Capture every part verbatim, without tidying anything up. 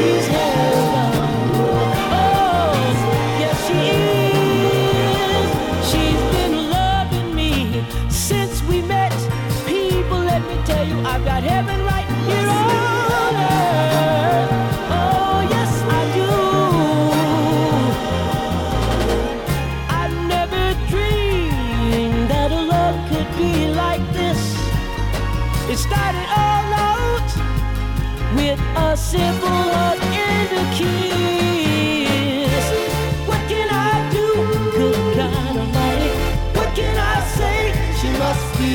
she's heaven. Oh, yes she is. She's been loving me since we met. People, let me tell you, I've got heaven right here on earth. Oh, yes I do. I never dreamed that a love could be like this. It started all out with a simple hug and a kiss. What can I do? Good God Almighty. What can I say? She must be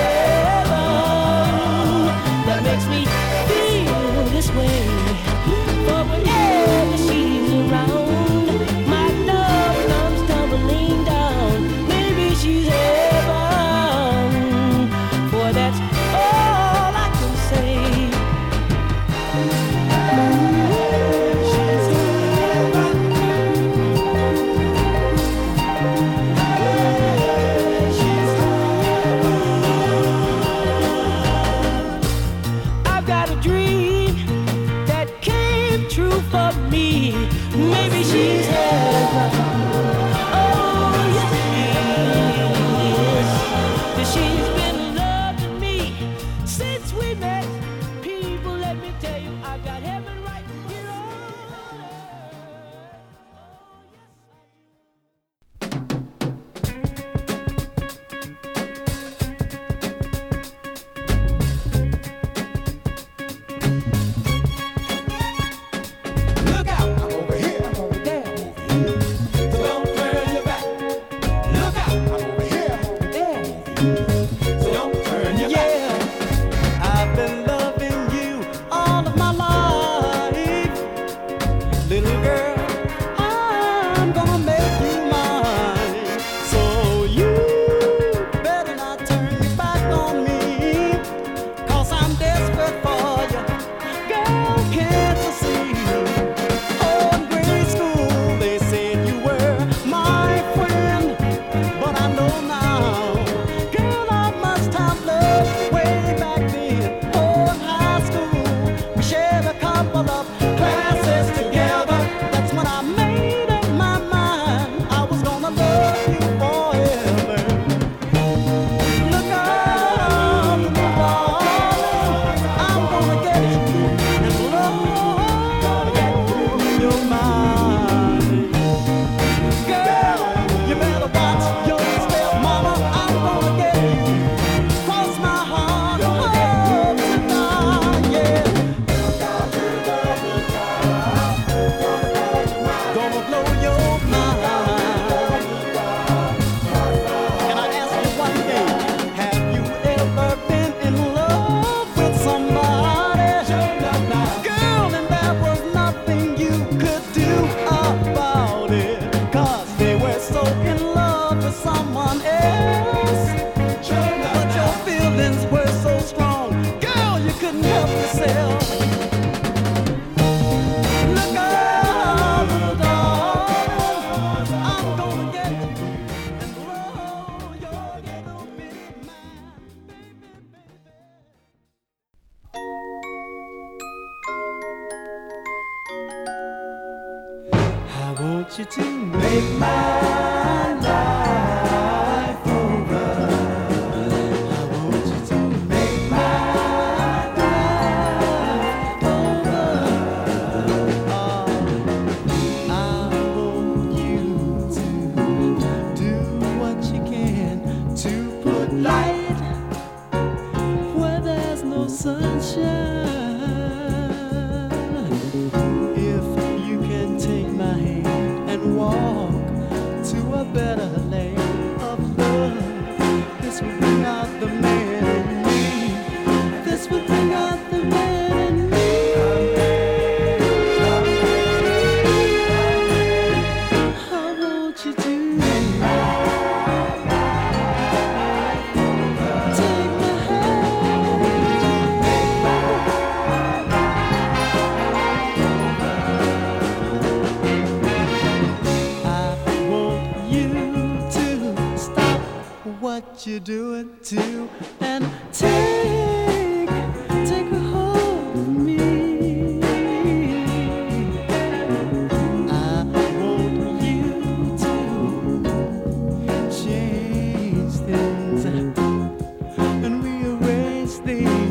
heaven that makes me feel this way. For whenever she's around, my love comes tumbling down. Maybe she's heaven, for that's all I can say. She's heaven. She's heaven. I've got a dream that came true for me. Maybe she's heaven. Oh, yes, she is. 'Cause she's been loving me since we met. People, let me tell you, I've got heaven right here on earth. Look out, I'm over here, I'm over there, over here. So don't turn your back. Look out, I'm over here, I'm over there, over here. So don't turn your back. Yeah, I've been loving you all of my life. Little girl, I'm gonna make you mine. So you better not turn your back on me, 'cause I'm desperate for you. Girl, can't you see? Oh, in grade school they said you were my friend, but I know now, girl, I must have loved way back then. Oh, in high school we shared a couple of classes together. That's when I made up my mind I was gonna love you forever. Look out, darling, I'm gonna get you and blow your mind. Girl, you better watch your step, mama. I'm gonna get you. Cross my heart, oh, tonight, yeah. Gonna blow your mind. Can I ask you one thing? Have you ever been in love with somebody? Girl, and there was nothing you could do about it, 'cause they were so in love with someone else. But your feelings were so strong, girl, you couldn't help yourself. Look out, darling, I'm gonna get you and blow your little bitty mind, baby, baby. I want you to make my life over. I want you to make my life over. Oh, I want you to do what you can to put light where there's no sunshine. If you can take my hand and walk to a better land of love, this will bring out the man in me. This will bring out the man in me. I want you to take my hand. thee.